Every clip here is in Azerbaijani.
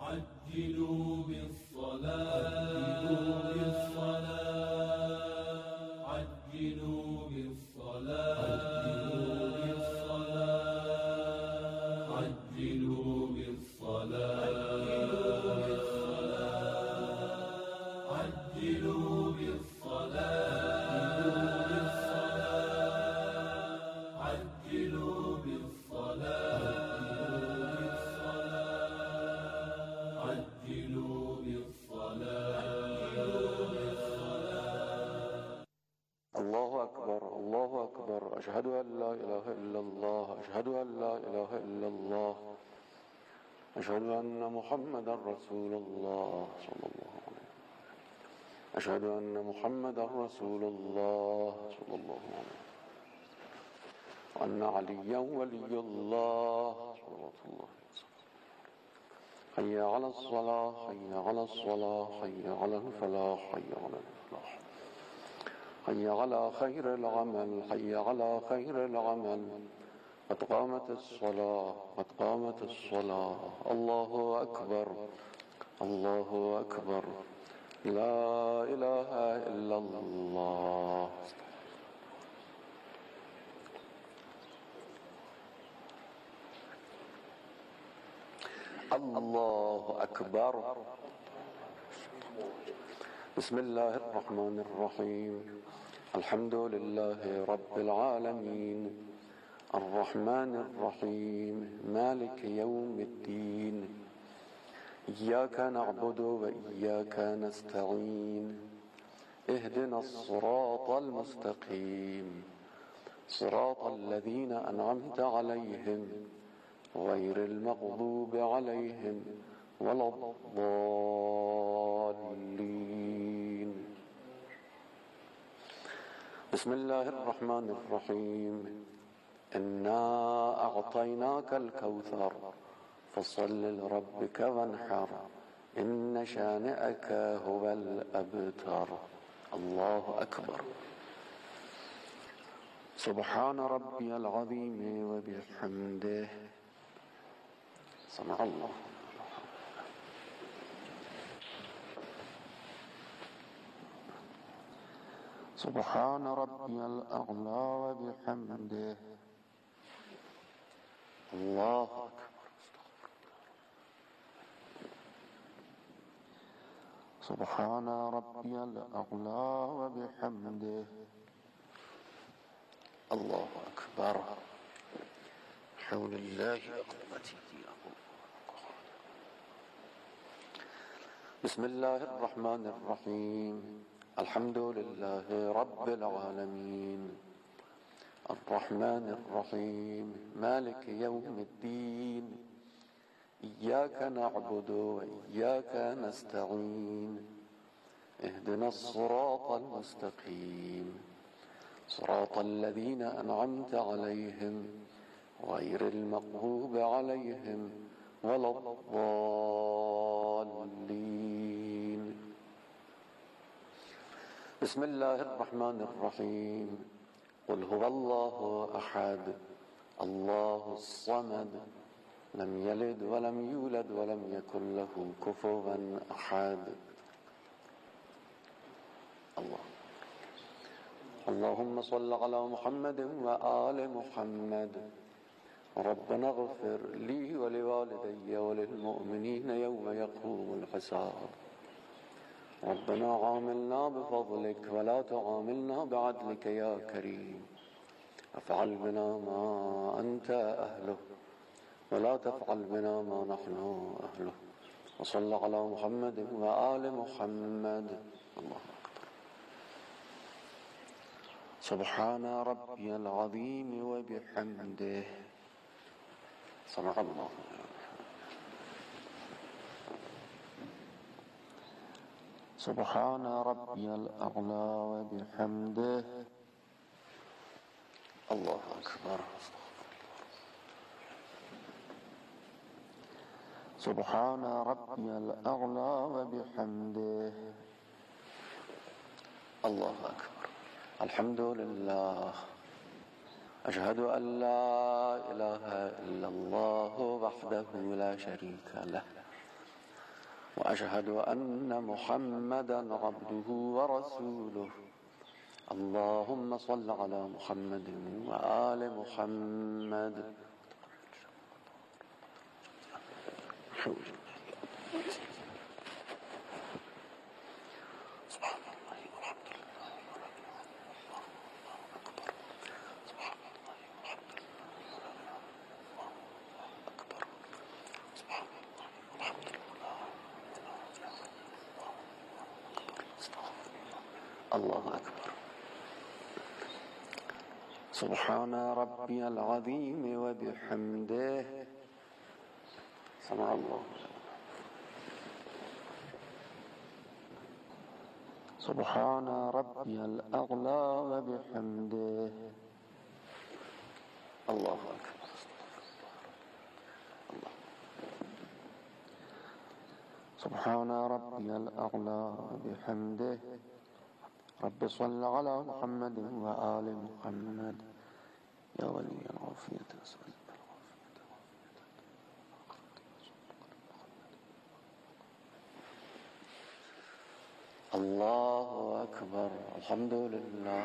عجلوا بالصلاة عجلوا بالصلاة عجلوا بالصلاة عجلوا بالصلاة عجلوا بالصلاة عجلوا بالصلاة. الله أكبر الله أكبر، أشهد أن لا إله إلا الله، أشهد أن لا إله إلا الله، أشهد أن محمدا رسول الله صلى الله عليه وسلم، أشهد أن محمدا رسول الله صلى الله عليه وسلم، وأن عليا ولي الله صلوات الله عليه وسلم. حي على الصلاة حي على الصلاة حي على الفلاح حي على الفلاح، حي على خير العمل حي على خير العمل، قد قامت الصلاة قد قامت الصلاة. الله أكبر الله أكبر، لا إله إلا الله. الله أكبر. بسم الله الرحمن الرحيم، الحمد لله رب العالمين، الرحمن الرحيم، مالك يوم الدين، إياك نعبد وإياك نستعين، اهدنا الصراط المستقيم، صراط الذين أنعمت عليهم غير المغضوب عليهم ولا الضالين. بسم الله الرحمن الرحيم، إنا أعطيناك الكوثر فصل لربك وانحر، إن شانئك هو الأبتر. الله أكبر. سبحان ربي العظيم وبحمده. سمع الله. سبحان ربي الأعلى وبحمده. الله أكبر. سبحان ربي الأعلى وبحمده. الله أكبر. حول الله وقوته. بسم الله الرحمن الرحيم، الحمد لله رب العالمين، الرحمن الرحيم، مالك يوم الدين، إياك نعبد وإياك نستعين، اهدنا الصراط المستقيم، صراط الذين أنعمت عليهم غير المغضوب عليهم ولا الضالين. بسم الله الرحمن الرحيم، قل هو الله أحد الله الصمد لم يلد ولم يولد ولم يكن له كفوا أحد. اللهم صل على محمد وآل محمد. ربنا اغفر لي ولوالدي وللمؤمنين يوم يقوم الحساب. ربنا عاملنا بفضلك ولا تعاملنا بعدلك يا كريم، افعل بنا ما أنت أهله ولا تفعل بنا ما نحن أهله. وصل على محمد وآل محمد. الله أكبر. سبحان ربي العظيم وبحمده. سمع الله. سبحان ربي الأعلى وبحمده. الله أكبر. سبحان ربي الأعلى وبحمده. الله أكبر. الحمد لله، أشهد أن لا إله إلا الله وحده لا شريك له، وأشهد أن محمدا عبده ورسوله. اللهم صل على محمد وآل محمد. الله أكبر. سبحان ربي العظيم وبحمده. سمع الله. سبحان ربي الأعلى وبحمده. الله أكبر. الله. سبحان ربي الأعلى وبحمده. رب صل على محمد وآل محمد. يا ولي العافية أسأل الله أكبر. الحمد لله.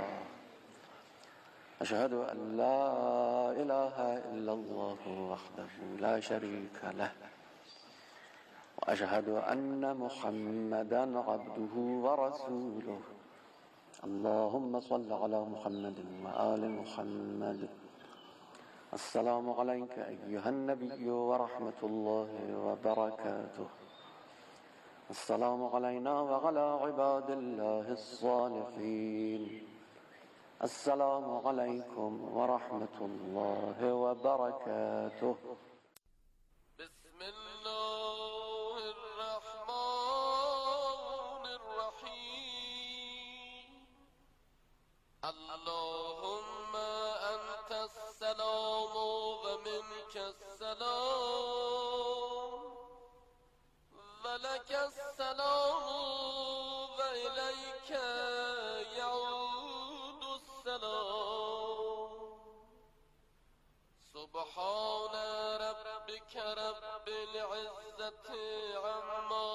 أشهد أن لا إله إلا الله وحده لا شريك له، وأشهد أن محمدا عبده ورسوله. اللهم صل على محمد وآل محمد. السلام عليك أيها النبي ورحمة الله وبركاته. السلام علينا وعلى عباد الله الصالحين. السلام عليكم ورحمة الله وبركاته. بسم الله الرحمن الرحيم. اللهم أنت السلام ومنك السلام، ولك السلام وإليك يعود السلام. سبحان ربك رب العزة عما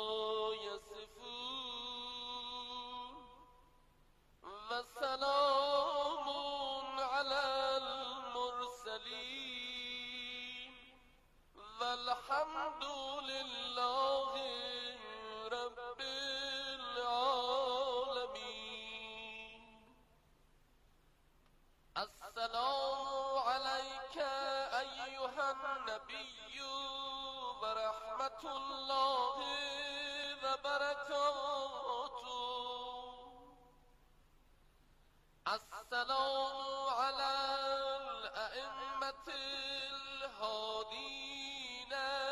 يصفون، وسلام على المرسلين، والحمد لله رب العالمين. السلام عليك أيها النبي ورحمة الله وبركاته. السلام على الأئمة الهادين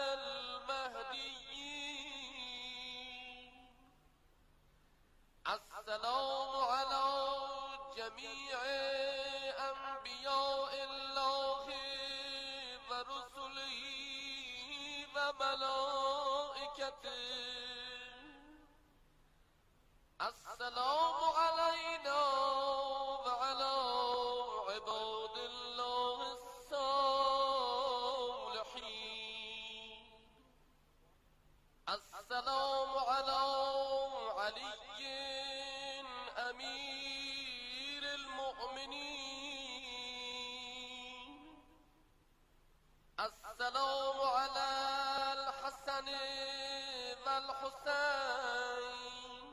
المهديين. السلام على جميع أنبياء الله ورسله وملائكته. السلام علينا وعلى عباد الله الصالحين. السلام على علي أمير المؤمنين. السلام على الحسن والحسين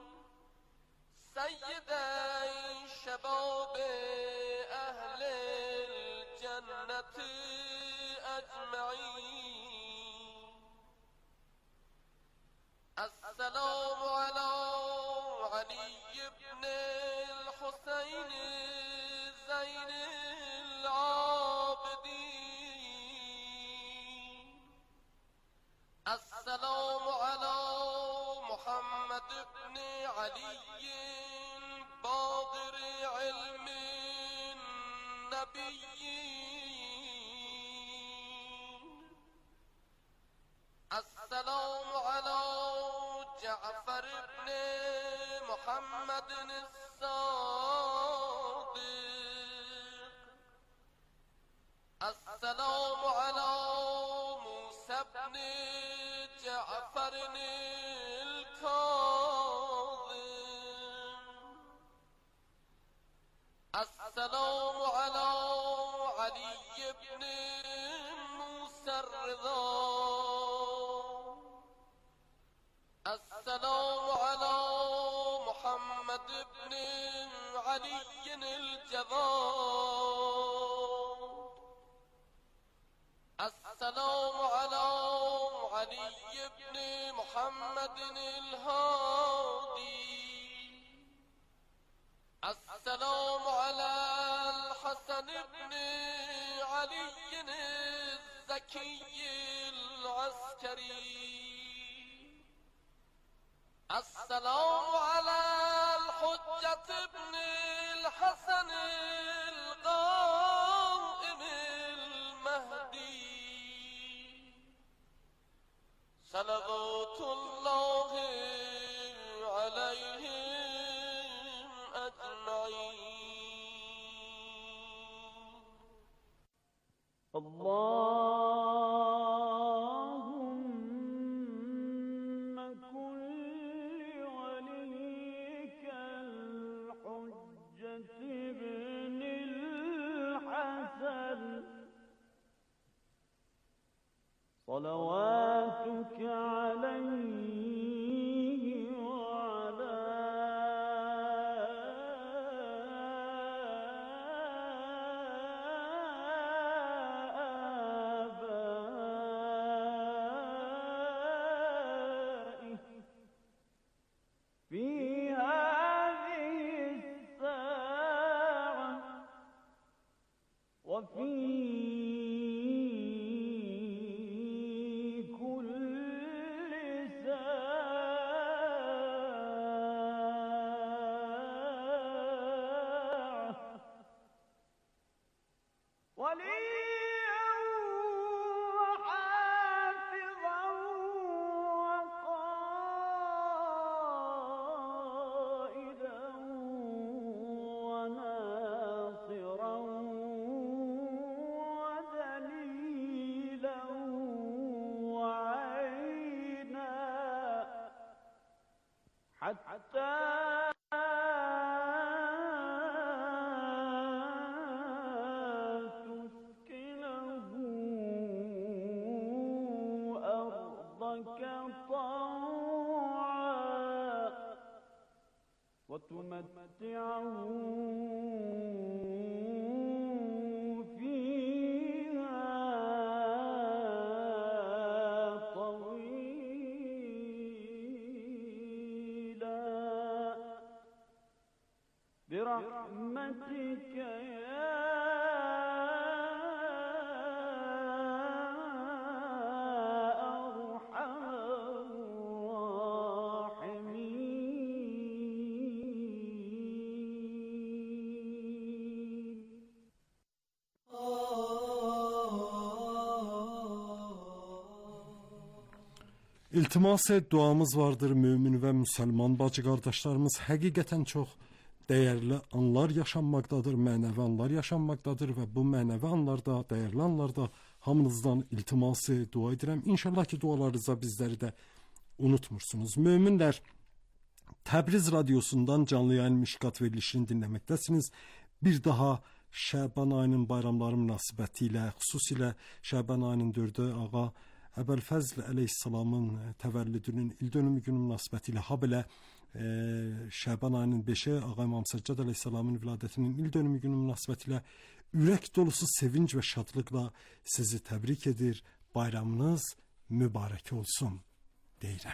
سيدي شباب أهل الجنة أجمعين. السلام على علي بن الحسين زين العابدين. السلام على محمد بن علي باقر علم النبيين. السلام على جعفر بن محمد الصادق. السلام على موسى بن جعفر الكاظم. السلام على علي بن موسى الرضا. السلام على محمد بن علي الجواد. السلام على علي بن محمد الهادي. السلام على الحسن بن علي الزكي العسكري. السلام على الحجة بن الحسن القائم المهدي. صلوات الله عليهم أجمعين. اللهم كن لوليك الحجة ابن الحسن صلواتك عليه وعلى آبائه في هذه الساعة وفي كل ساعة وليا وحافظا وقائدا وناصرا ودليلا وعينا حتى تسكنه أرضك طوعا وتمتعه فيها طويلا برحمتك يا أرحم الراحمين. İltimas duamız vardır mümin və müsəlman bacı qardaşlarımız. Həqiqətən çox dəyərli anlar yaşanmaqdadır, mənəvi anlar yaşanmaqdadır və bu mənəvi anlarda, dəyərli anlarda hamınızdan iltiması dua edirəm. İnşallah ki dualarınızda bizləri də unutmursunuz. Möminlər, Təbriz radiosundan canlı yayın Mişkat verilişini dinləməkdəsiniz. Bir daha Şəban ayının bayramları münasibətilə, xüsusilə Şəban ayının 4-ü ağa Əbəlfəzl əleyhissalamın təvəllüdünün ildönümü günü münasibətilə, ha belə Şəban ayının 5-i ağa İmam Səccad əleyhissalamın viladətinin ildönümü günü münasibətilə ürək dolusu sevinc və şadlıqla sizi təbrik edir. Bayramınız mübarək olsun deyirəm.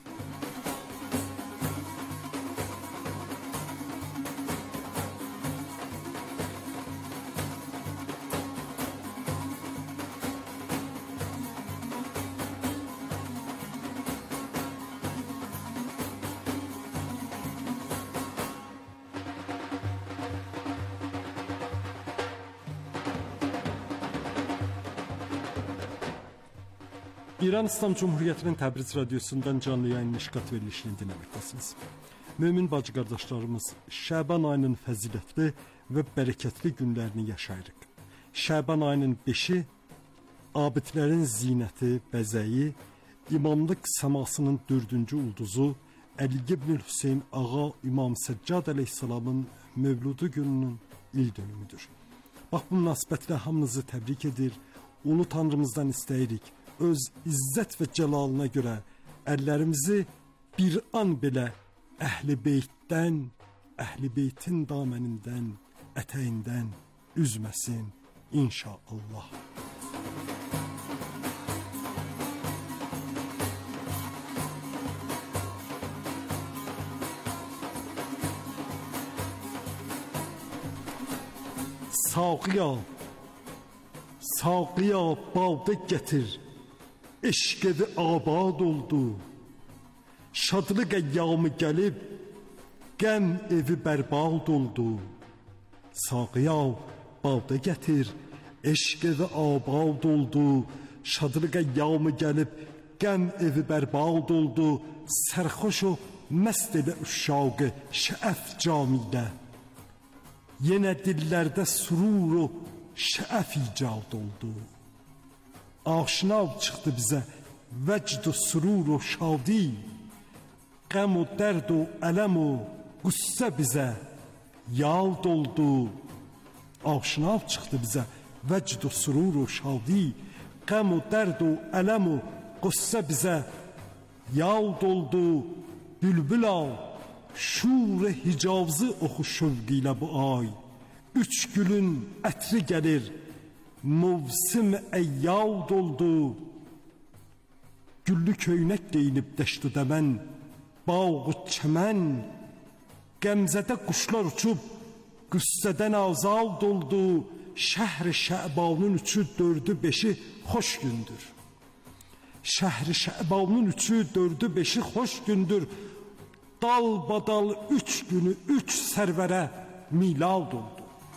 İran İslam Cumhuriyyətinin Təbriz radiosundan canlı yayın Mişkat verilişini dinləməkdəsiniz. Mömin bacı qardaşlarımız, Şəban ayının fəzilətli və bərəkətli günlərini yaşayırıq. Şəban ayının 5-i abidlərin zinəti, bəzəyi, İmamlıq səmasının 4-cü ulduzu Əli ibn Hüseyn Ağa İmam Səccad əleyhissalamın mövludu gününün il dönümüdür. Bax, bu münasibətlə hamınızı təbrik edir. Ulu Tanrımızdan istəyirik, öz izzət və cəlalına görə əllərimizi bir an belə Əhl-i Beytdən, Əhl-i Beytin damənindən, ətəyindən üzməsin inşallah. Sağıya balda gətir, eşq evi abad oldu. Şadlıq əyyamı gəlib, qəm evi bərbad oldu. Sağıya balda gətir, eşq evi abad oldu. Şadlıq əyyamı gəlib, qəm evi bərbad oldu. Sərxoş o məst elə uşağı şəəf camidə. Yenə dillərdə surur o şəəf icad oldu. Aşinav çıxdı bizə vəcd o surur o şadi. Qəm o dərd o ələm o qüssə bizə yad oldu. Aşinav çıxdı bizə vəcd o surur o şadi. Qəm o dərd o ələm o qüssə bizə yad oldu. Bülbül al şur-i hicazı oxu şövqi ilə bu ay. 3 gülün ətri gəlir, mövsim əyyad oldu. Güllü köynək geyinib dəşt-ü dəmən, bağ-ı çəmən. Qəmzədə quşlar uçub, qüssədən azad oldu. Şəhri Şəbanın 3-ü, 4-ü, 5-i xoş gündür. Şəhri Şəbanın 3-ü, 4-ü, 5-i xoş gündür. Dalbadal 3 günü 3 sərvərə milad oldu.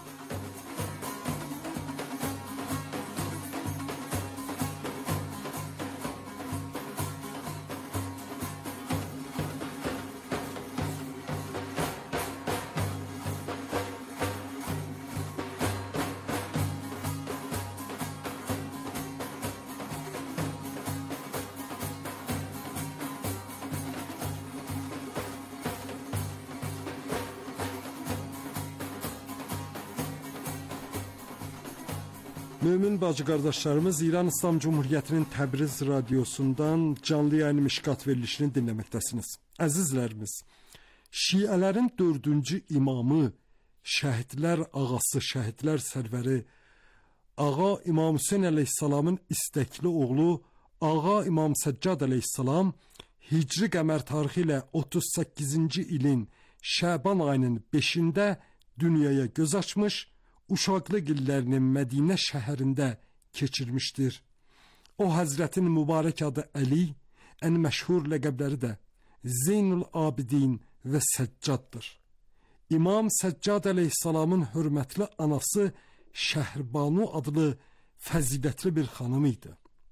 Mömin bacı qardaşlarımız, İran İslam Cumhuriyyətinin Təbriz radiosundan canlı yayın Mişqat verilişini dinləməkdəsiniz. Əzizlərimiz, Şiələrin 4-cü imamı, şəhidlər ağası, şəhidlər sərvəri Ağa İmam Hüseyn əleyhissalamın istəkli oğlu Ağa İmam Səccad əleyhissalam Hicri qəmər tarixi ilə 38-ci ilin Şəban ayının 5-də dünyaya göz açmış, uşaqlıq illərini Mədinə şəhərində keçirmişdir. O Həzrətin mübarək adı Əli, ən məşhur ləqəbləri də Zeynül Abidin və Səccaddır. İmam Səccad əleyhissalamın hörmətli anası Şəhrbanu adlı fəzilətli bir xanım idi.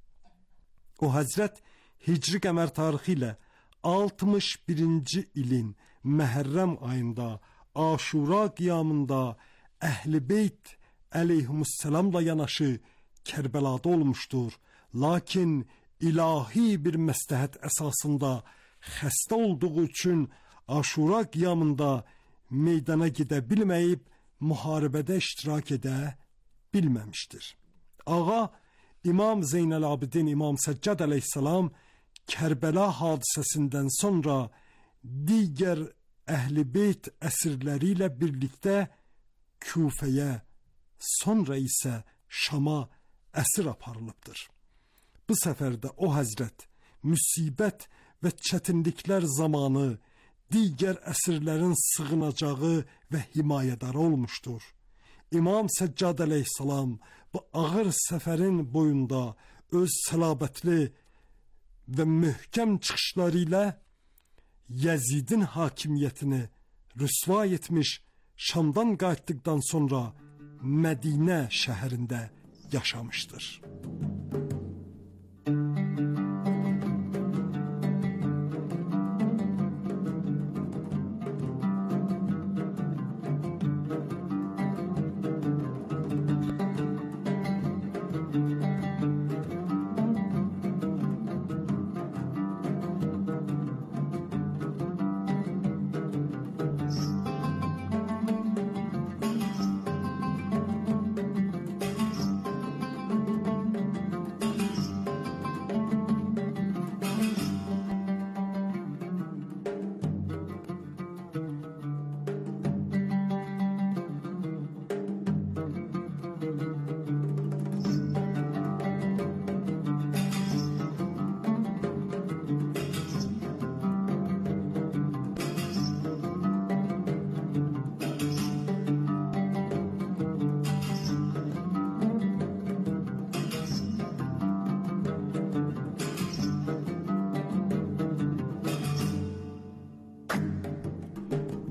O Həzrət Hicri qəmər tarixi ilə 61-ci ilin Məhərrəm ayında Aşura qiyamında Əhl-i Beyt əleyhissalamla yanaşı Kərbəlada olmuşdur. Lakin ilahi bir məsləhət əsasında xəstə olduğu üçün Aşura qiyamında meydana gedə bilməyib, müharibədə iştirak edə bilməmişdir. Ağa İmam Zeynəl-Abidin İmam Səccad əleyhissalam Kərbəla hadisəsindən sonra digər Əhl-i Beyt əsirləri ilə birlikdə Küfəyə, sonra isə Şama əsir aparılıbdır. Bu səfərdə o Həzrət müsibət və çətinliklər zamanı digər əsirlərin sığınacağı və himayədarı olmuşdur. İmam Səccad əleyhissalam bu ağır səfərin boyunda öz səlabətli və möhkəm çıxışları ilə Yəzidin hakimiyyətini rüsva etmiş, Şamdan qayıtdıqdan sonra Mədinə şəhərində yaşamışdır.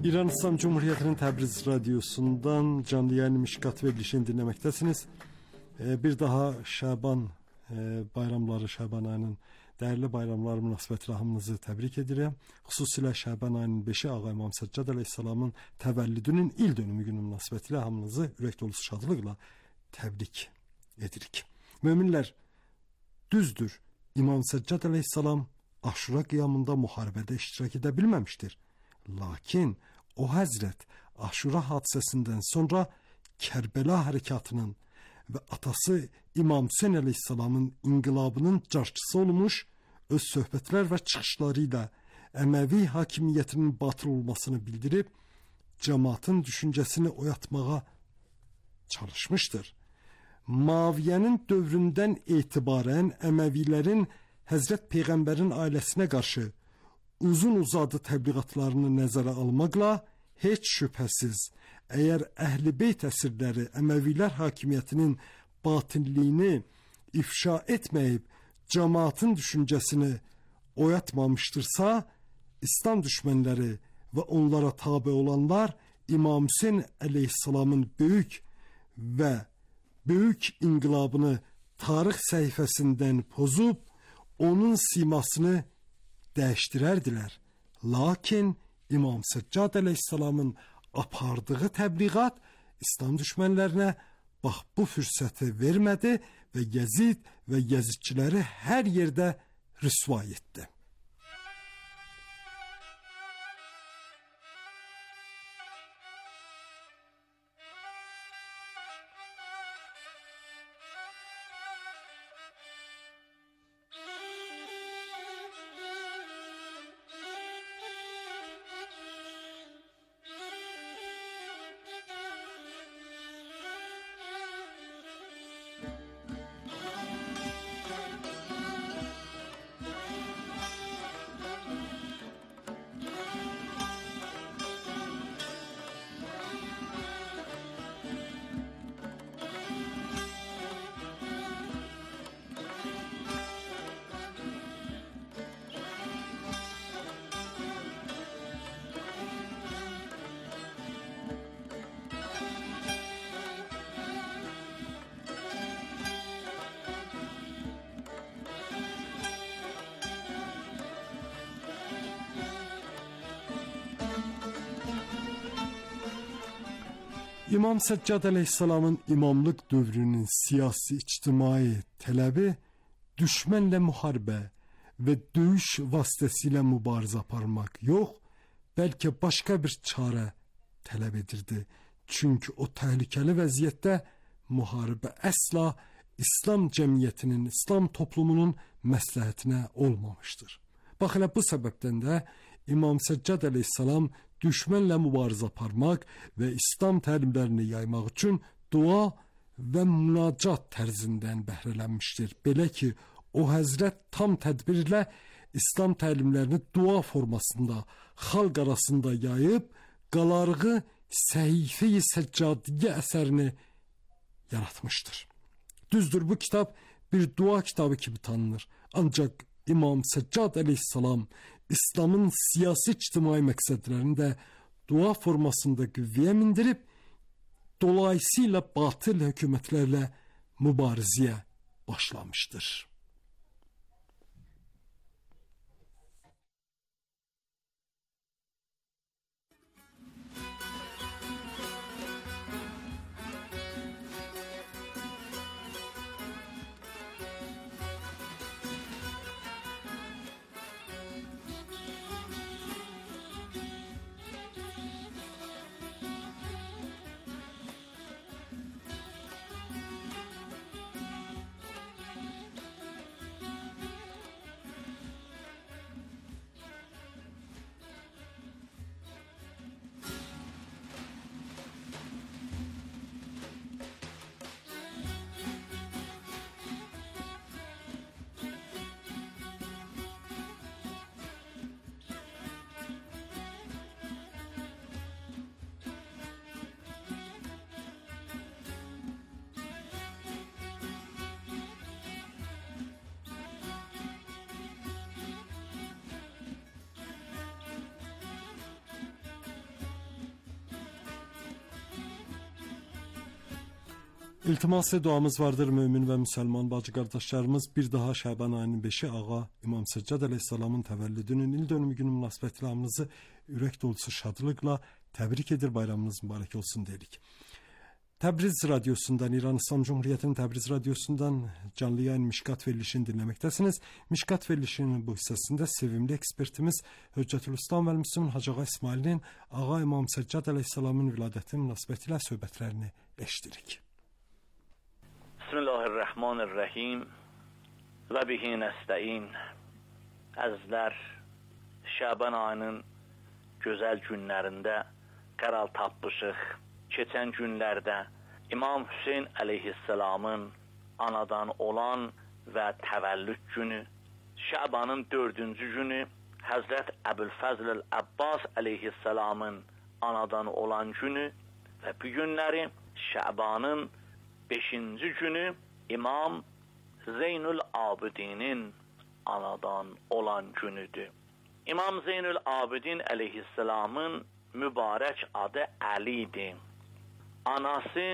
İran İslam Cumhuriyeti'nin Təbriz radyosundan canlı yayın Mişkat verilişini dinləməkdəsiniz. Bir daha Şaban bayramları, Şaban ayının dəyərli bayramları münasibətilə hamınızı təbrik edirəm. Xüsusilə Şaban ayının 5-i Ağa İmam Səccad əleyhissalamın təvəllüdünün il dönümü günü münasibətilə hamınızı ürək dolusu şadlıqla təbrik edirik. Möminlər, düzdür, İmam Səccad əleyhissalam Aşura qiyamında müharibədə iştirak edə bilməmişdir. Lakin o həzrət Aşura hadisəsindən sonra Kərbəla hərəkatının və atası İmam Hüseyn əleyhissalamın inqilabının carçısı olmuş, öz söhbətlər və çıxışları ilə Əməvi hakimiyyətinin batıl olmasını bildirib, cəmaatın düşüncəsini oyatmağa çalışmışdır. Muaviyyənin dövründən etibarən Əməvilərin Həzrət Peyğəmbərin ailəsinə qarşı uzun uzadı təbliğatlarını nəzərə almaqla heç şübhəsiz, əgər Əhl-i Beyt əsirləri Əməvilər hakimiyyətinin batilliyini ifşa etməyib, cəmaatın düşüncəsini oyatmamışdırsa, İslam düşmənləri və onlara tabe olanlar İmam Hüseyn əleyhissalamın böyük inqilabını tarix səhifəsindən pozub, onun simasını dəyişdirərdilər. Lakin İmam Səccad əleyhissalamın apardığı təbliğat İslam düşmənlərinə bax bu fürsəti vermədi və Yezid və Yezidçiləri hər yerdə rüsvay etdi. İmam Səccad əleyhissalamın imamlıq dövrünün siyasi, ictimai tələbi düşmənlə müharibə və döyüş vasitəsilə mübarizə aparmaq yox, bəlkə başqa bir çarə tələb edirdi. Çünki o təhlükəli vəziyyətdə müharibə əsla İslam cəmiyyətinin, İslam toplumunun məsləhətinə olmamışdır. Bax elə bu səbəbdən də İmam Səccad əleyhissalam düşmənlə mübarizə aparmaq və İslam təlimlərini yaymaq üçün dua və münacat tərzindən bəhrələnmişdir. Belə ki, o həzrət tam tədbirlə İslam təlimlərini dua formasında xalq arasında yayıb, qalarığı Səhifə-i Səccadiyyə əsərini yaratmışdır. Düzdür, bu kitab bir dua kitabı kimi tanınır. Ancaq İmam Səccad əleyhissalam İslamın siyasi ictimai məqsədlərini də dua formasında qüvvəyə mindirib, dolayısıyla batıl hökumətlərlə mübarizəyə başlamışdır. İltimas duamız vardır mümin və müsəlman bacı qardaşlarımız. Bir daha Şaban ayının 5-i Ağa İmam Səccad əleyhissalamın təvəllüdünün il dönümü günü münasibətilə hamınızı ürək dolusu şadlıqla təbrik edir, bayramınız mübarək olsun deyirik. Təbriz radyosundan, İran İslam Cumhuriyyətinin Təbriz radyosundan canlı yayın Mişkat verilişini dinləməkdəsiniz. Mişkat verilişinin bu hissəsində sevimli ekspertimiz Höccətülislam və Müslüman Hacı Ağa İsmailin Ağa İmam Səccad əleyhissalamın viladəti münasibətilə söhbətlərini eşidirik. Bismillahirrahmanirrahim və bihi nəstəin. Əzizlər, Şaban ayının gözəl günlərində qərar tapmışıq. Keçən günlərdə İmam Hüseyn əleyhissalamın anadan olan və təvəllüd günü, Şabanın 4-cü günü Həzrət Əbülfəzl Əl-Əbbas əleyhissalamın anadan olan günü və bu günləri Şabanın 5-ci günü İmam Zeynül Abidinin anadan olan günüdür. İmam Zeynül Abidin əleyhissalamın mübarək adı Əlidir. Anası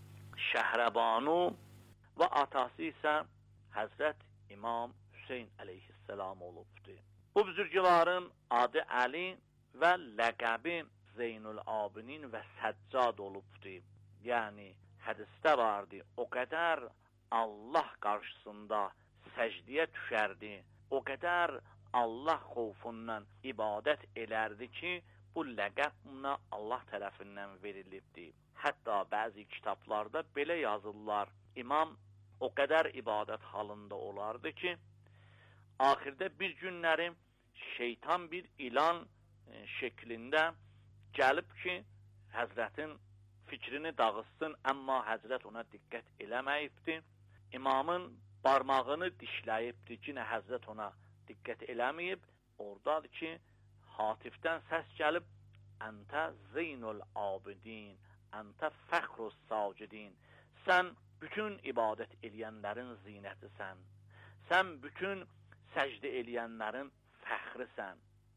Şəhrəbanu və atası isə Həzrət İmam Hüseyn əleyhissalam olubdur. Bu büzürgüların adı Əli və ləqəbi Zeynül Abidin və Səccad olubdur. Yəni hədisdə vardı, o qədər Allah qarşısında səcdiyə düşərdi, o qədər Allah xovfundan ibadət elərdi ki, bu ləqəb buna Allah tərəfindən verilibdi. Hətta bəzi kitablarda belə yazırlar, İmam o qədər ibadət halında olardı ki, axirdə bir günləri şeytan bir ilan şəklində gəlib ki, Həzrətin fikrini dağıtsın, amma Həzrət ona diqqət eləməyibdi. İmamın barmağını dişləyibdi, yenə Həzrət ona diqqət eləməyib. Oradadır ki, hatifdən səs gəlib, Əntə Zeynul Abidin, Əntə Fəxrus Sacidin. Sən bütün ibadət eləyənlərin zinətisən. Sən bütün səcdə eləyənlərin fəxrisən.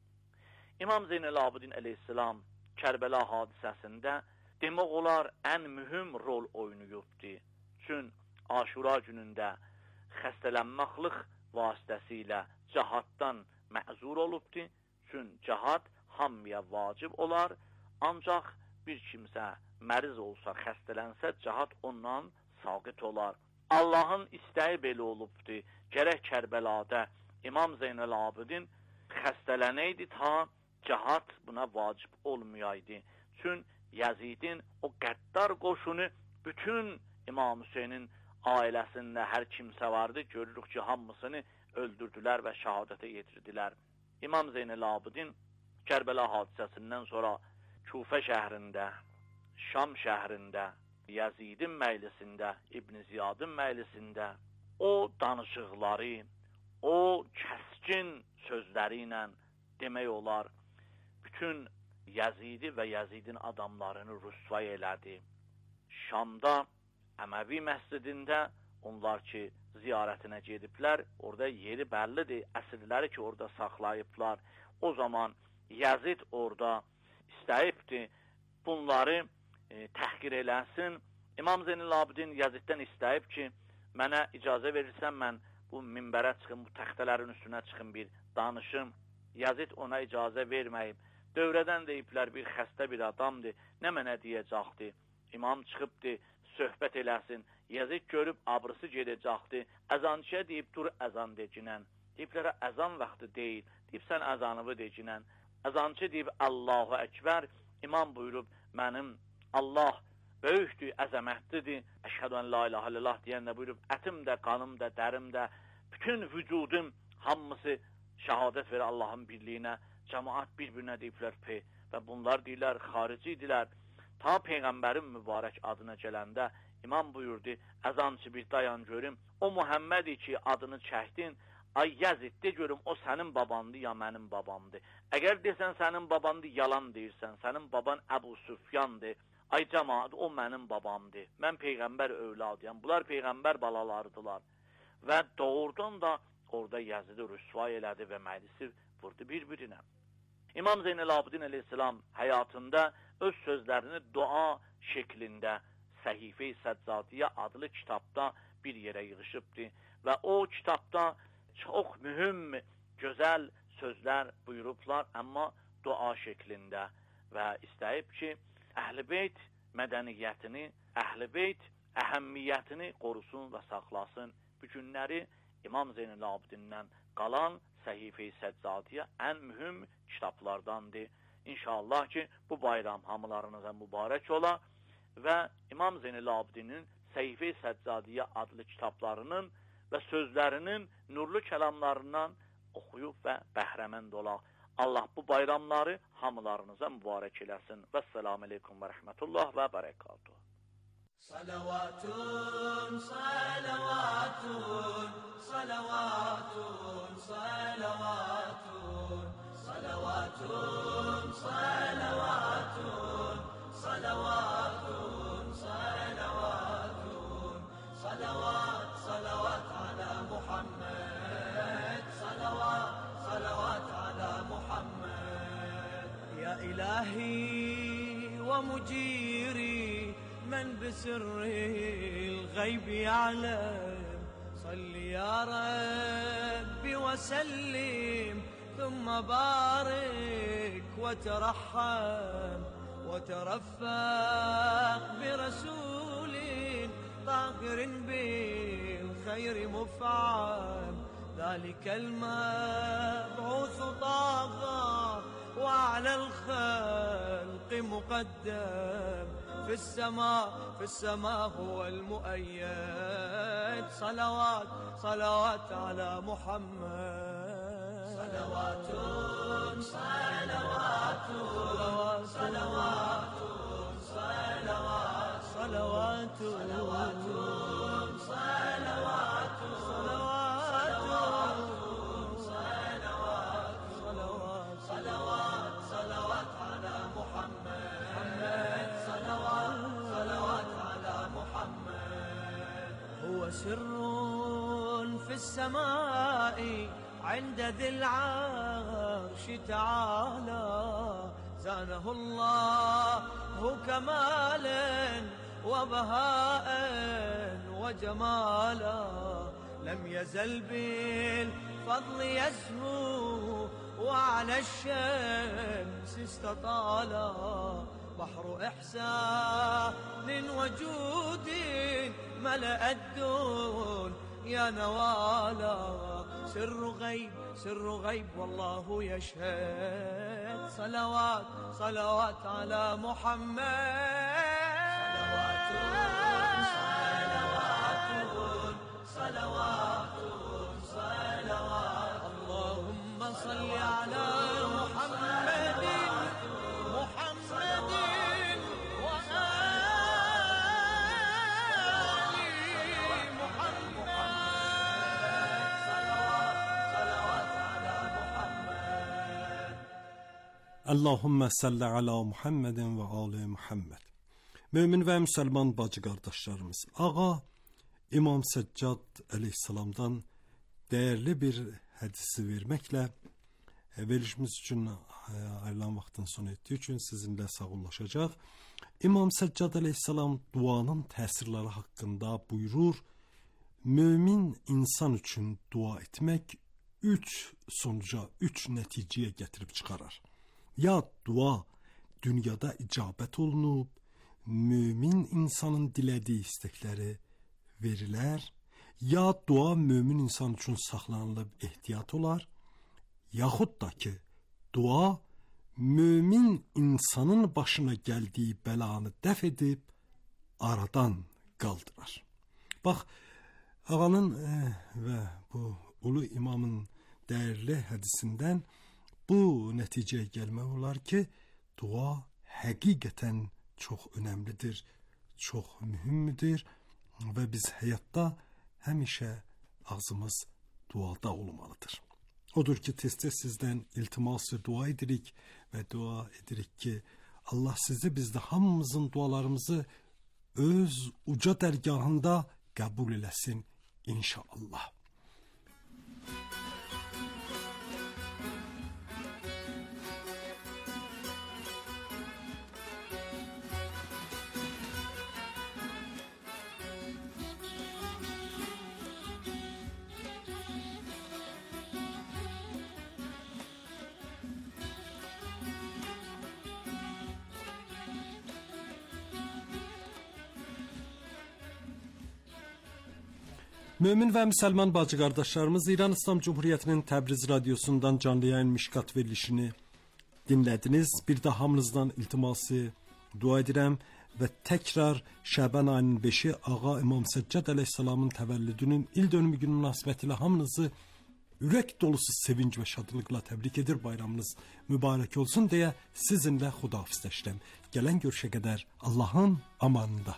İmam Zeynul Abidin əleyhissalam Kərbəla hadisəsində demək olar ən mühüm rol oynayıbdır. Çün Aşura günündə xəstələnməxlıq vasitəsilə cəhaddan məzur olubdur. Çün cəhad hamıya vacib olar. Ancaq bir kimsə məriz olsa, xəstələnsə, cəhad ondan saqit olar. Allahın istəyi belə olubdur. Gərək Kərbəlada İmam Zeynul Abidin xəstələnəydi ta cəhad buna vacib olmayaydı. Çün Yazidin o qəddar qoşunu bütün İmam Hüseynin ailəsində hər kimsə vardı. Görürük ki, hamısını öldürdülər və şəhadətə yetirdilər. İmam Zeynul Abidin Kərbəla hadisəsindən sonra Kufə şəhrində, Şam şəhrində, Yazidin məclisində, İbn Ziyadın məclisində o danışıqları, o kəskin sözləri ilə demək olar, bütün Yazidi və Yazidin adamlarını rüsvay elədi. Şamda, Əməvi məscidində onlar ki, ziyarətinə gediblər, orada yeri bəllidir, əsirləri ki, orada saxlayıblar. O zaman Yazid orada istəyibdi, bunları təhqir eləsin. İmam Zeynul Abidin Yaziddən istəyib ki, mənə icazə verirsən, mən bu minbərə çıxım, bu təxtələrin üstünə çıxım, bir danışım. Yazid ona icazə verməyib. Dövrədən deyiblər, bir xəstə bir adamdır, nə mənə deyəcəkdi. İmam çıxıbdır, söhbət eləsin. Yazid görüb abrısı gedəcəkdi. Əzançıya deyib, dur əzan decinən. Deyiblərə, əzan vaxtı deyil. Deyib, sən əzanıvı decinən. Əzançı deyib, Allahu Əkbər. İmam buyurub, mənim Allah böyükdür, əzəmətlidir. Əşhədu ən la ilahə illallah deyəndə buyurub, ətim də, qanım da, dərim də, bütün vücudum hamısı şəhadət verir Allahın birliyinə. Cəmaat bir-birinə deyiblər pe və bunlar deyirlər, xarici idilər. Ta Peyğəmbərin mübarək adına gələndə İmam buyurdu, əzançı bir dayan görüm, o Muhammed ki adını çəkdin, ay Yazid de görüm, o sənin babandı ya mənim babamdı. Əgər desən sənin babandı, yalan deyirsən, sənin baban Əbu Süfyandı. Ay cəmaat, o mənim babamdı. Mən Peyğəmbər övladıyam. Bunlar Peyğəmbər balalardılar. Və doğrudan da orada Yazidi rüsvay elədi və məclisi vurdu bir-birinə. İmam Zeynul Abidin əleyhissalam həyatında öz sözlərini dua şeklində Səhifə-i Səccadiyyə adlı kitabda bir yerə yığışıbdır və o kitabda çox mühüm, gözəl sözlər buyurublar, amma dua şəklində və istəyib ki, Əhl-i-Beyt mədəniyyətini, Əhl-i-Beyt əhəmmiyyətini qorusun və saxlasın. Bu günləri İmam Zeynəl-Abidin'dən qalan Səhifə-i Səccadiyyə ən mühüm kitablardandır. İnşallah ki, bu bayram hamılarınıza mübarək ola və İmam Zeynəl-Abidinin Səhifə-i Səccadiyyə adlı kitablarının və sözlərinin nurlu kəlamlarından oxuyub və bəhrəmənd olaq. Allah bu bayramları hamılarınıza mübarək eləsin. Vəssalamu aleykum və rəhmətullah və bərəkatuhu. Salavatun, salavatun, salavatun, salavatun, salavatun, salavatun, salavatun, salavatun, salavat, salavat ala Muhammed, salavat, salavat ala Muhammed. Ya ilahi wa mujiri من بسر الغيب يعلم صل يا ربي وسلم ثم بارك وترحم وترفق برسول طاهر بالخير مفعم ذلك المبعوث طه وعلى الخلق مقدم في السماء هو المؤيد صلوات صلوات على محمد صلوات صلوات صلوات صلوات صلوات صلوات صلوات صلوات صلوات صلوات على محمد صلوات على محمد هو سر في السماء عند ذي العرش تعالى زانه الله كمالا وبهاء وجمالا لم يزل بالفضل يزهو وعلى الشمس استطالا بحر إحسان وجود ملأ الدون يا نوالا سر غيب والله يشهد صلوات صلوات على محمد صلوات صلوات اللهم صل على محمد Allahümme salli ala Muhammedin ve ali Muhammed. Mümin ve Müslüman bacı kardeşlerimiz, Ağa İmam Səccad əleyhissalamdan değerli bir hədisi verməklə verilişimiz üçün ayrılan vaxtın sonu etdiyi üçün sizinlə sağollaşacaq. İmam Səccad əleyhissalam duanın təsirləri haqqında buyurur, mümin insan üçün dua etmək 3 sonuca, 3 nəticəyə gətirib çıxarar. Ya dua dünyada icabət olunub, mümin insanın dilədiyi istekləri verilər, ya dua mümin insan üçün saxlanılıb ehtiyat olar, yaxud da ki, dua mümin insanın başına gəldiyi bəlanı dəf edib aradan qaldırar. Bax, ağanın və bu ulu imamın dəyərli hədisindən bu nəticəyə gəlmək olar ki, dua həqiqətən çox önəmlidir, çox mühümdür və biz həyatda həmişə ağzımız duada olmalıdır. Odur ki, tez-tez sizdən iltimas və dua edirik və dua edirik ki, Allah sizi bizdə hamımızın dualarımızı öz uca dərgahında qəbul eləsin inşallah. Mömin və müsəlman bacı qardaşlarımız, İran İslam Cumhuriyyətinin Təbriz radiosundan canlı yayın Mişkat verilişini dinlədiniz. Bir də hamınızdan iltiması dua edirəm və təkrar Şəban ayının 5-i Ağa İmam Səccad əleyhissalamın təvəllüdünün il dönümü günü münasibətilə hamınızı ürək dolusu sevinç və şadlıqla təbrik edir. Bayramınız mübarək olsun deyə sizinlə xudahafizləşirəm. Gələn görüşə qədər Allahın amanında.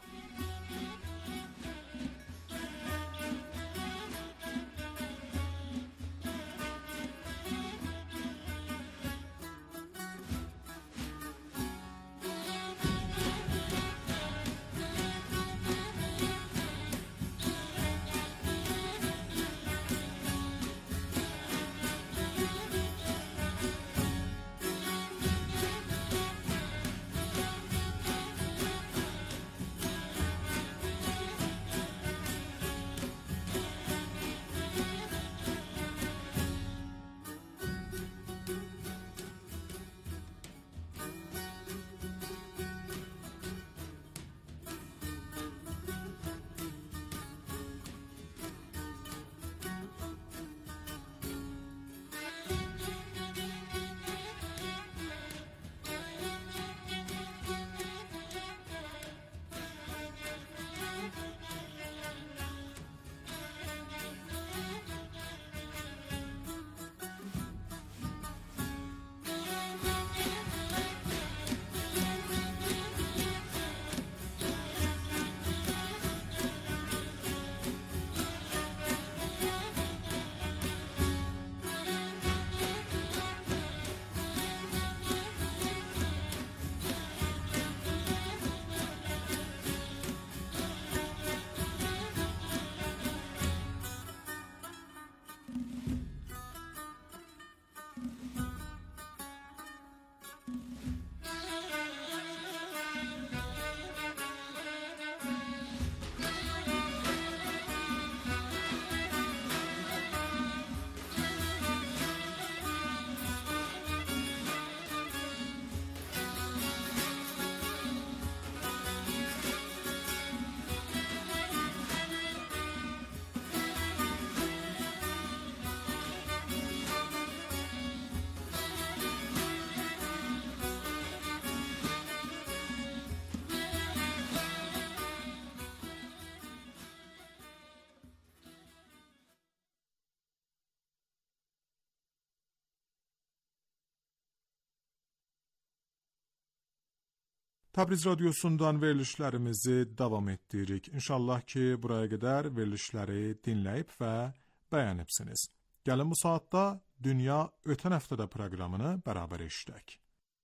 Təbriz radiosundan verilişlərimizi davam etdiririk. İnşallah ki, buraya qədər verilişləri dinləyib və bəyənibsiniz. Gəlin bu saatda Dünya ötən həftədə proqramını bərabər eşidək.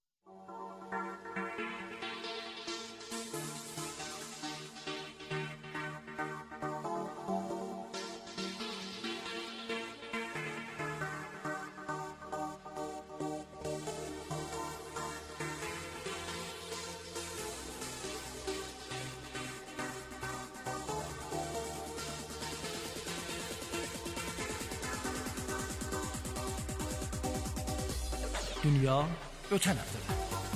Dünya ötən həftədə.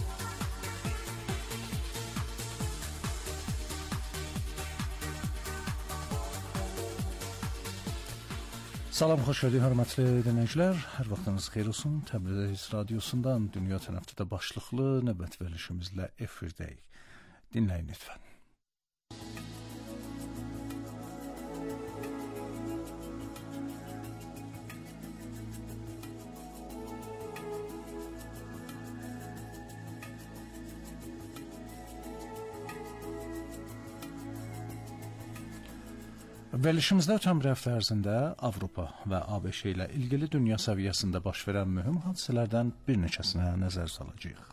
Salam, xoş gördük, hörmətli dinləyicilər. Hər vaxtınız xeyir olsun. Təbriz radiosundan Dünya ötən həftədə başlıqlı növbət verilişimizlə efirdəyik. Dinləyin lütfən. Verilişimizdə ötən bir həftə ərzində Avropa və ABŞ ilə ilgili dünya səviyyəsində baş verən mühüm hadisələrdən bir neçəsinə nəzər salacağıq.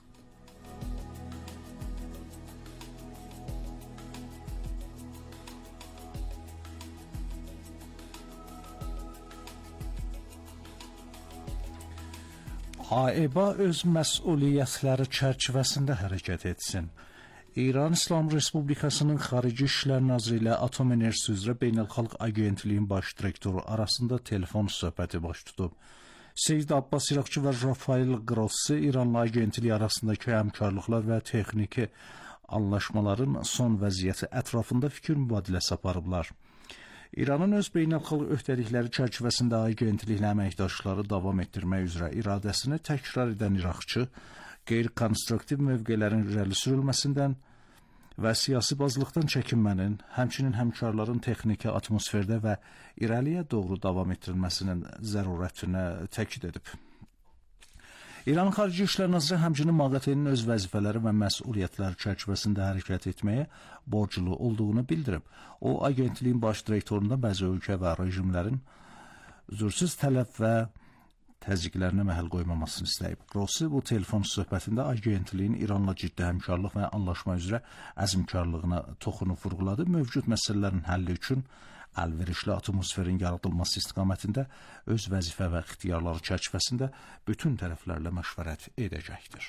AEBA öz məsuliyyətləri çərçivəsində hərəkət etsin. İran İslam Respublikasının Xarici İşlər Naziri ilə Atom Enerjisi üzrə Beynəlxalq Agentliyin baş direktoru arasında telefon söhbəti baş tutub. Seyid Abbas İraqçı və Rafael Grossi İranla agentliyi arasındakı həmkarlıqlar və texniki anlaşmaların son vəziyyəti ətrafında fikir mübadiləsi aparıblar. İranın öz beynəlxalq öhdəlikləri çərçivəsində agentliklə əməkdaşlıqları davam etdirmək üzrə iradəsini təkrar edən İraqçı, qeyri-konstruktiv mövqelərin irəli sürülməsindən və siyasi bazlıqdan çəkinmənin, həmçinin həmkarların texniki atmosferdə və irəliyə doğru davam etdirilməsinin zərurətini təkid edib. İranın Xarici İşlər Naziri həmçinin MAQATE-nin öz vəzifələri və məsuliyyətləri çərçivəsində hərəkət etməyə borclu olduğunu bildirib. O, agentliyin baş direktorunda bəzi ölkə və rejimlərin zürsüz tələb və təzyiqlərinə məhəl qoymamasını istəyib. Grossi bu telefon söhbətində agentliyin İranla ciddi həmkarlıq və anlaşma üzrə əzmkarlığına toxunub vurğuladı. Mövcud məsələlərin həlli üçün əlverişli atmosferin yaradılması istiqamətində öz vəzifə və ixtiyarları çərçivəsində bütün tərəflərlə məşvərət edəcəkdir.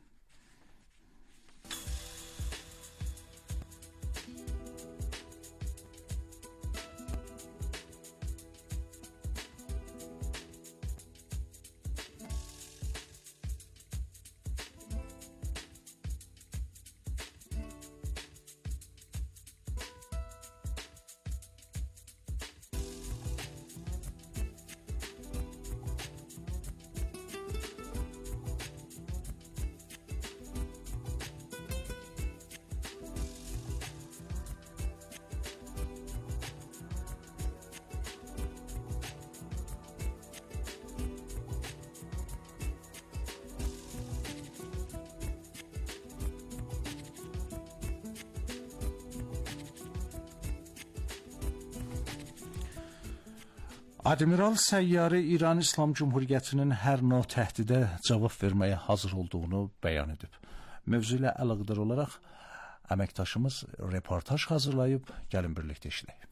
Admiral Səyyari İran İslam Cümhuriyyətinin hər növ təhdidə cavab verməyə hazır olduğunu bəyan edib. Mövzu ilə əlaqədar olaraq əməkdaşımız reportaj hazırlayıb, gəlin birlikdə işləyək.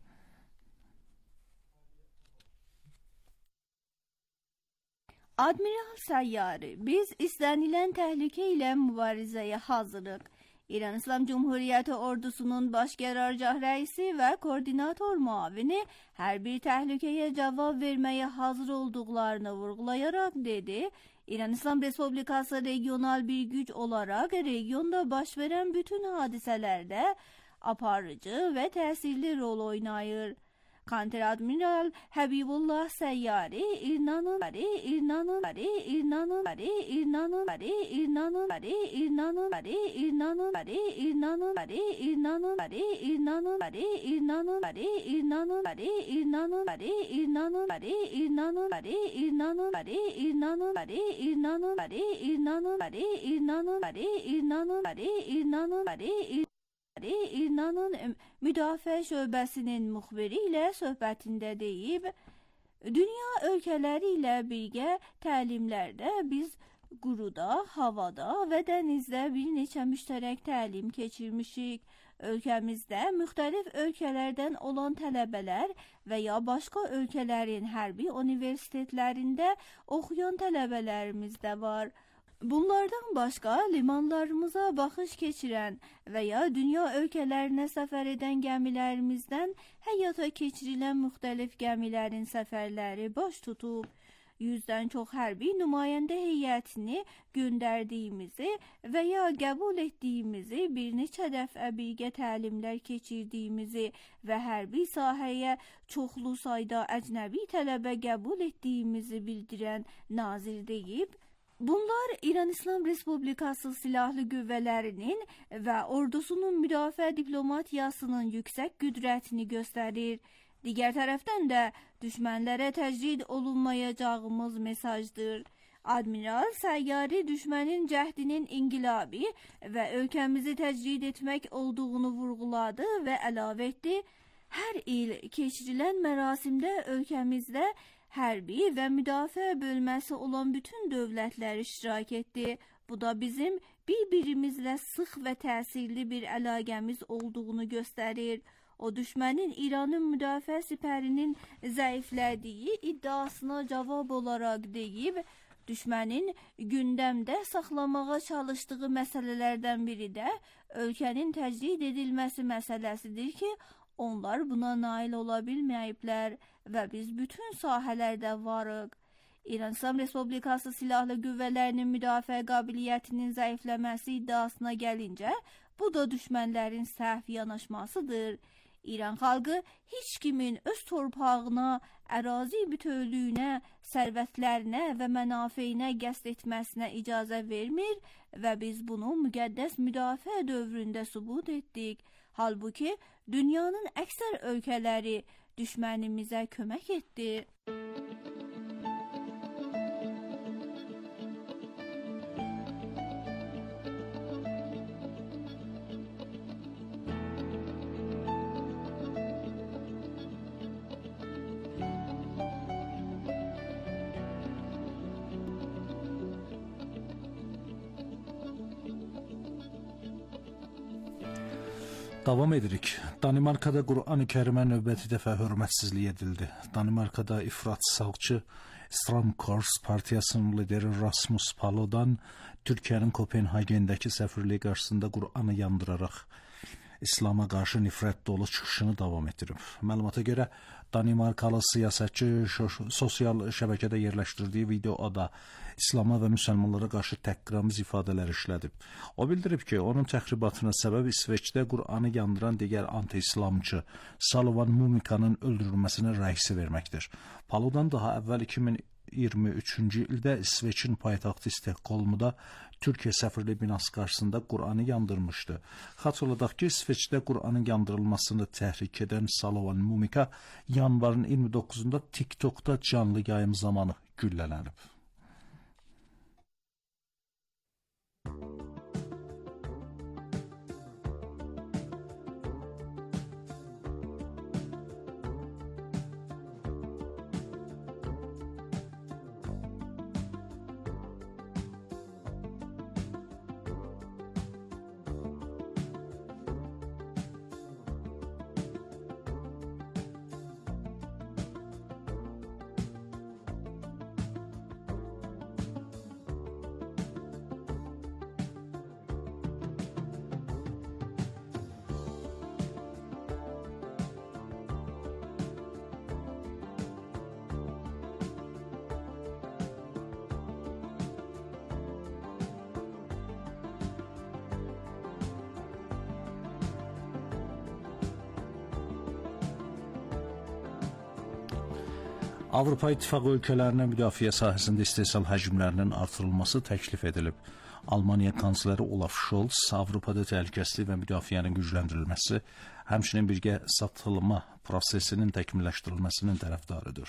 Admiral Səyyari, biz istənilən təhlükə ilə mübarizəyə hazırıq. İran İslam Cumhuriyyəti ordusunun baş qərargah rəisi və koordinator müavini hər bir təhlükəyə cavab verməyə hazır olduqlarını vurğulayaraq dedi, İran İslam Respublikası regional bir güc olaraq regionda baş verən bütün hadisələrdə aparıcı və təsirli rol oynayır. Kontr-admiral Həbibullah Səyyari İranın müdafiə şöbəsinin müxbiri ilə söhbətində deyib, dünya ölkələri ilə birgə təlimlərdə biz quruda, havada və dənizdə bir neçə müştərək təlim keçirmişik. Ölkəmizdə müxtəlif ölkələrdən olan tələbələr və ya başqa ölkələrin hərbi universitetlərində oxuyan tələbələrimiz də var. Bunlardan başqa limanlarımıza baxış keçirən və ya dünya ölkələrinə səfər edən gəmilərimizdən həyata keçirilən müxtəlif gəmilərin səfərləri baş tutub. 100-dən çox hərbi nümayəndə heyətini göndərdiyimizi və ya qəbul etdiyimizi, bir neçə dəfə birgə təlimlər keçirdiyimizi və hərbi sahəyə çoxlu sayda əcnəbi tələbə qəbul etdiyimizi bildirən nazir deyib, bunlar İran İslam Respublikası silahlı qüvvələrinin və ordusunun müdafiə diplomatiyasının yüksək qüdrətini göstərir. Digər tərəfdən də düşmənlərə təcrid olunmayacağımız mesajdır. Admiral Səyyari düşmənin cəhdinin inqilabi və ölkəmizi təcrid etmək olduğunu vurğuladı və əlavə etdi, hər il keçirilən mərasimdə ölkəmizdə hərbi və müdafiə bölməsi olan bütün dövlətlər iştirak etdi. Bu da bizim bir-birimizlə sıx və təsirli bir əlaqəmiz olduğunu göstərir. O düşmənin İranın müdafiə sipərinin zəiflədiyi iddiasına cavab olaraq deyib, düşmənin gündəmdə saxlamağa çalışdığı məsələlərdən biri də ölkənin təcrid edilməsi məsələsidir ki, onlar buna nail ola bilməyiblər və biz bütün sahələrdə varıq. İran İslam Respublikası silahlı qüvvələrinin müdafiə qabiliyyətinin zəifləməsi iddiasına gəlincə, bu da düşmənlərin səhv yanaşmasıdır. İran xalqı heç kimin öz torpağına, ərazi bütövlüyünə, sərvətlərinə və mənafeyinə qəsd etməsinə icazə vermir və biz bunu müqəddəs müdafiə dövründə sübut etdik. Halbuki dünyanın əksər ölkələri düşmənimizə kömək etdi. Davam edirik. Danimarkada Qur'an-ı Kərimə növbəti dəfə hörmətsizlik edildi. Danimarkada ifrat sağçı Stram Kors partiyasının lideri Rasmus Paludan Türkiyənin Kopenhagendəki səfirliyi qarşısında Qur'anı yandıraraq İslama qarşı nifrət dolu çıxışını davam etdirib. Məlumata görə Danimarkalı siyasətçi sosial şəbəkədə yerləşdirdiyi videoda İslama və müsəlmanlara qarşı təhqiramiz ifadələr işlədib. O bildirib ki, onun təxribatına səbəb İsveçdə Qur'anı yandıran digər anti-İslamçı Salvan Mumikanın öldürülməsinə rəqsi verməkdir. Paludan daha əvvəl 2023-cü ildə İsveçin paytaxtı Stockholmda Türkiyə səfirliyi binası qarşısında Qur'anı yandırmışdı. Xatırladaq ki, İsveçdə Qur'anın yandırılmasını təhrik edən Salvan Mumika yanvarın 29-da TikTokda canlı yayım zamanı güllələnib. Avropa İttifaqı ölkələrinə müdafiə sahəsində istehsal həcmlərinin artırılması təklif edilib. Almaniya kansleri Olaf Scholz Avropada təhlükəsizlik və müdafiənin gücləndirilməsi, həmçinin birgə satılma prosesinin təkmilləşdirilməsinin tərəfdarıdır.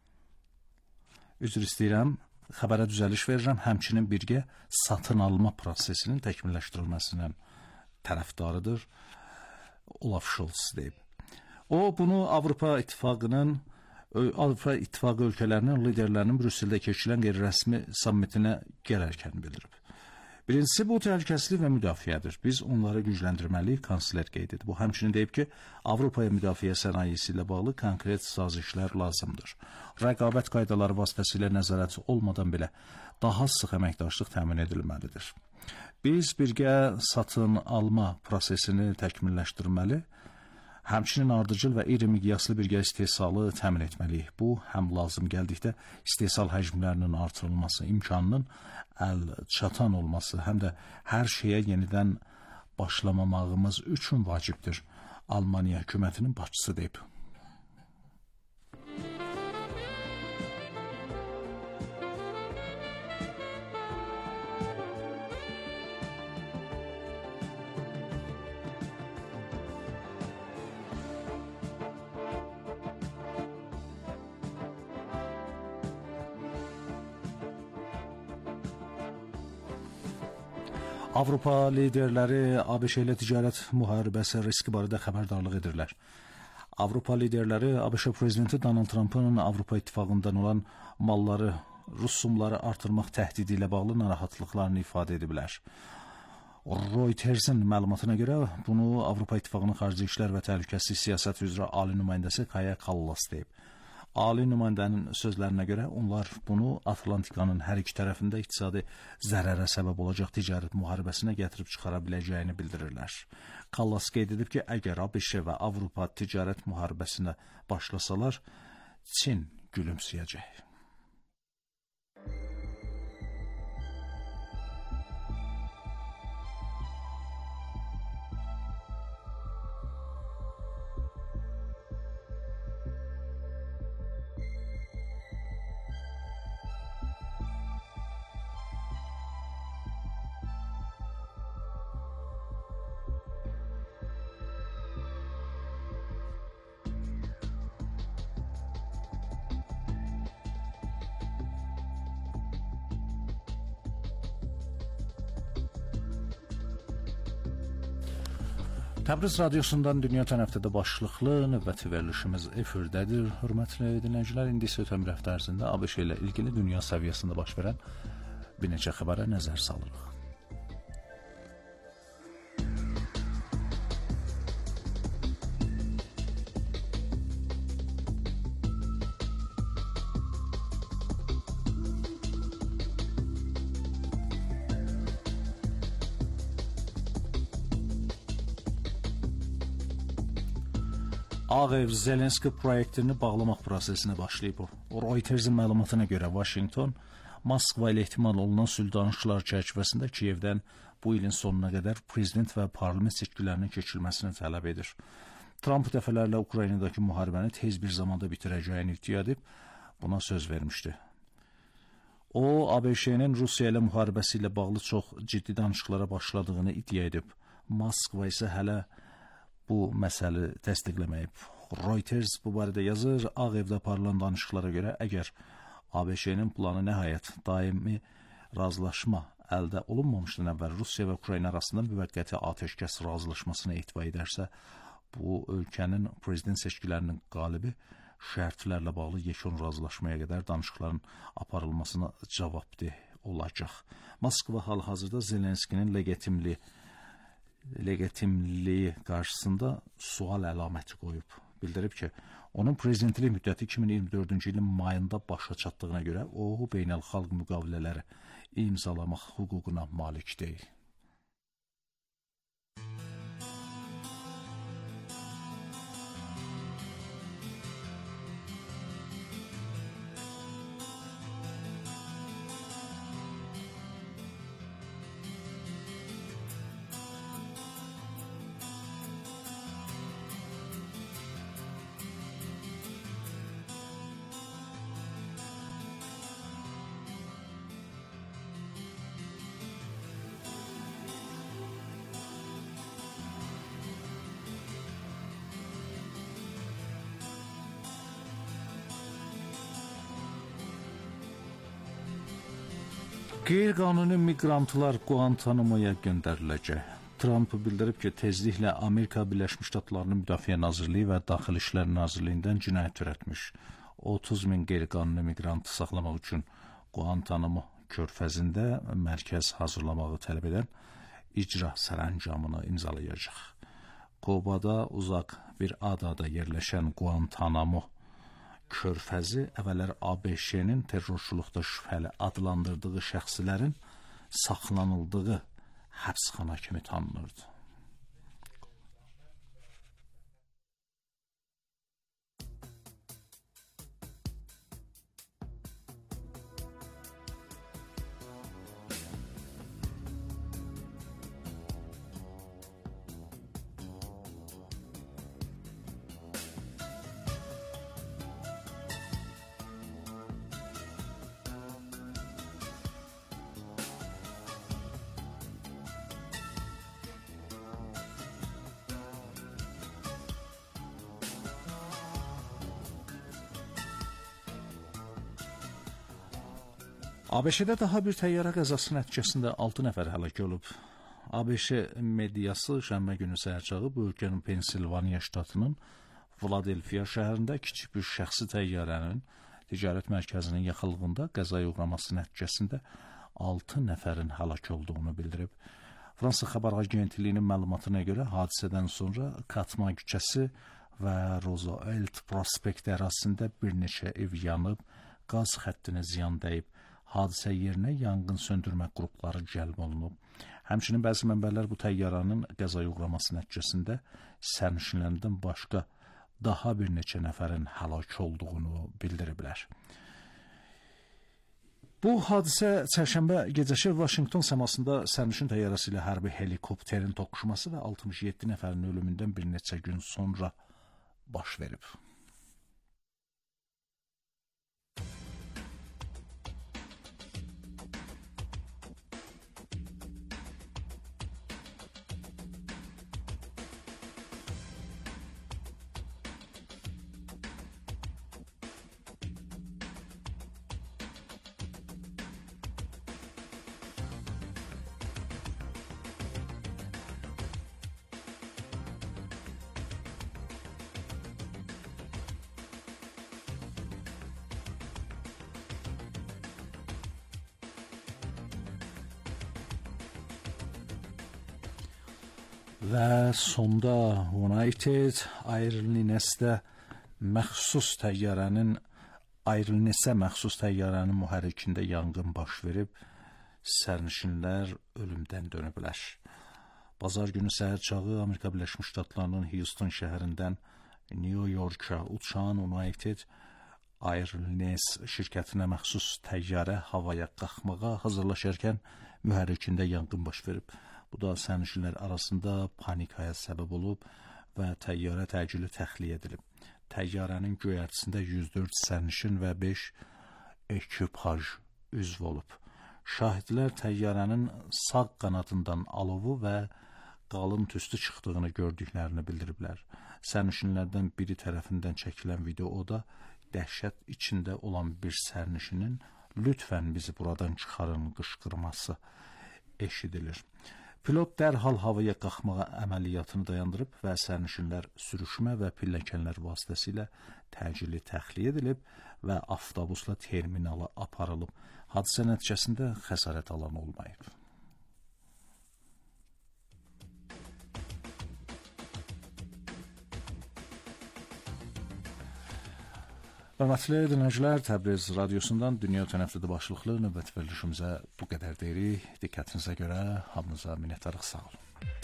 Üzr istəyirəm, xəbərə düzəliş verirəm, həmçinin birgə satın alma prosesinin təkmilləşdirilməsinin tərəfdarıdır. Olaf Scholz deyib. O, bunu Avropa İttifaqı ölkələrinin liderlərinin Brüsseldə keçirilən qeyri-rəsmi sammitinə gələrkən bildirib. Birincisi, bu təhlükəsizlik və müdafiədir. Biz onları gücləndirməliyik, kansler qeyd edib. Bu, həmçinin deyib ki, Avropaya müdafiə sənayesi ilə bağlı konkret sazişlər lazımdır. Rəqabət qaydaları vasitəsilə nəzarət olmadan belə daha sıx əməkdaşlıq təmin edilməlidir. Biz birgə satın alma prosesini təkmilləşdirməli, həmçinin ardıcıl və iri miqyaslı birgə istehsalı təmin etməliyik. Bu, həm lazım gəldikdə istehsal həcmlərinin artırılması, imkanının əl çatan olması, həm də hər şeyə yenidən başlamamağımız üçün vacibdir. Almaniya hökumətinin başçısı deyib. Avropa liderləri ABŞ ilə ticarət müharibəsi riski barədə xəbərdarlıq edirlər. Avropa liderləri ABŞ prezidenti Donald Trump'ın Avropa İttifaqından olan malları, rüsumları artırmaq təhdidi ilə bağlı narahatlıqlarını ifadə ediblər. Reuters'in məlumatına görə bunu Avropa İttifaqının xarici işlər və təhlükəsizlik siyasəti üzrə ali nümayəndəsi Kaja Kallas deyib. Ali nümayəndənin sözlərinə görə onlar bunu Atlantikanın hər iki tərəfində iqtisadi zərərə səbəb olacaq ticarət müharibəsinə gətirib çıxara biləcəyini bildirirlər. Kallas qeyd edib ki, əgər ABŞ və Avropa ticarət müharibəsinə başlasalar, Çin gülümsəyəcək. Təbriz radiosundan Dünya Ötən həftədə başlıqlı növbəti verilişimiz efirdədir. Hörmətli dinləyicilər, indi isə ötən bir həftə ərzində ABŞ ilə ilgili dünya səviyyəsində baş verən bir neçə xəbərə nəzər salırıq. Ağ Ev Zelenski proyektini bağlamaq prosesinə başlayıb. Reutersin məlumatına görə Washington, Moskva ilə ehtimal olunan sülh danışıqları çərçivəsində Kiyevdən bu ilin sonuna qədər prezident və parlament seçkilərinin keçirilməsini tələb edir. Trump dəfələrlə Ukraynadakı müharibəni tez bir zamanda bitirəcəyini iddia edib, buna söz vermişdi. O, ABŞ-nin Rusiya ilə müharibəsi ilə bağlı çox ciddi danışıqlara başladığını iddia edib. Moskva isə hələ bu məsələ təsdiqləməyib. Reuters bu barədə yazır, Ağ Evdə aparılan danışıqlara görə əgər ABŞ-nin planı nəhayət daimi razılaşma əldə olunmamışdan əvvəl Rusiya və Ukrayna arasında müvəqqəti atəşkəs razılaşmasına etibar edərsə, bu ölkənin prezident seçkilərinin qalibi şərtlərlə bağlı yekun razılaşmaya qədər danışıqların aparılmasına cavabdeh olacaq. Moskva hal-hazırda Zelenskinin legitimliyi qarşısında sual əlaməti qoyub. Bildirib ki, onun prezidentlik müddəti 2024-cü ilin mayında başa çatdığına görə o, beynəlxalq müqavilələri imzalamaq hüququna malik deyil. Qeyri-qanuni miqrantlar Guantanamoya göndəriləcək. Trump bildirib ki, tezliklə Amerika Birləşmiş Ştatlarının Müdafiə Nazirliyi və Daxili İşlər Nazirliyindən cinayət törətmiş 30.000 qeyri-qanuni miqrantı saxlamaq üçün Guantanamo körfəzində mərkəz hazırlamağı tələb edən icra sərəncamını imzalayacaq. Kubada uzaq bir adada yerləşən Guantanamo körfəzi əvvəllər ABŞ-nin terrorçuluqda şübhəli adlandırdığı şəxslərin saxlanıldığı həbsxana kimi tanınırdı. ABŞ-də daha bir təyyarə qəzası nəticəsində 6 nəfər həlak olub. ABŞ mediası şənbə günü səhərçağı bu ölkənin Pensilvaniya ştatının Philadelphia şəhərində kiçik bir şəxsi təyyarənin ticarət mərkəzinin yaxınlığında qəzaya uğraması nəticəsində 6 nəfərin həlak olduğunu bildirib. Fransa xəbər agentliyinin məlumatına görə hadisədən sonra Katma küçəsi və Roosevelt prospekti ərazisində bir neçə ev yanıb, qaz xəttinə ziyan dəyib. Hadisə yerinə yanğın söndürmə qrupları cəlb olunub. Həmçinin bəzi mənbələr bu təyyarənin qəzaya uğraması nəticəsində sərnişinlərdən başqa daha bir neçə nəfərin həlak olduğunu bildiriblər. Bu hadisə çərşənbə gecəsi Washington səmasında sərnişin təyyarəsi ilə hərbi helikopterin toqquşması və 67 nəfərin ölümündən bir neçə gün sonra baş verib. Və sonda United Airlines'də məxsus təyyarənin mühərrikində yanğın baş verib, sərnişinlər ölümdən dönüblər. Bazar günü səhər çağı Amerika Birləşmiş Ştatlarının Houston şəhərindən New York'a uçan United Airlines şirkətinə məxsus təyyarə havaya qalxmağa hazırlaşarkən mühərrikində yanğın baş verib. Bu da sərnişinlər arasında panikaya səbəb olub və təyyarə təcili təxliyə edilib. Təyyarənin göyərtisində 104 sərnişin və 5 ekipaj üzv olub. Şahidlər təyyarənin sağ qanadından alovu və qalın tüstü çıxdığını gördüklərini bildiriblər. Sərnişinlərdən biri tərəfindən çəkilən videoda dəhşət içində olan bir sərnişinin "Lütfən bizi buradan çıxarın" qışqırması eşidilir. Pilot dərhal havaya qalxmağa əməliyyatını dayandırıb və sərnişinlər sürüşmə və pilləkənlər vasitəsilə təcili təxliyə edilib və avtobusla terminala aparılıb. Hadisə nəticəsində xəsarət alan olmayıb. Hörmətli dinləyicilər, Təbriz radiosundan Dünya Ötən Həftədə başlıqlı növbəti verilişimizə bu qədər deyirik. Diqqətinizə görə hamınıza minnətdarıq, sağ olun.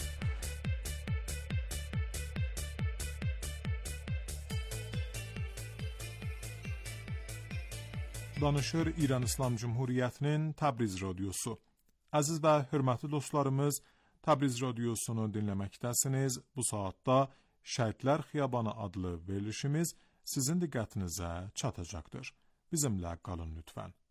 Danışır İran İslam Cumhuriyyətinin Təbriz radiosu. Əziz və hörmətli dostlarımız, Təbriz radiosunu dinləməkdəsiniz. Bu saatda Şəhidlər Xiyabanı adlı verilişimiz sizin diqqətinizə çatacaqdır. Bizimlə qalın lütfən.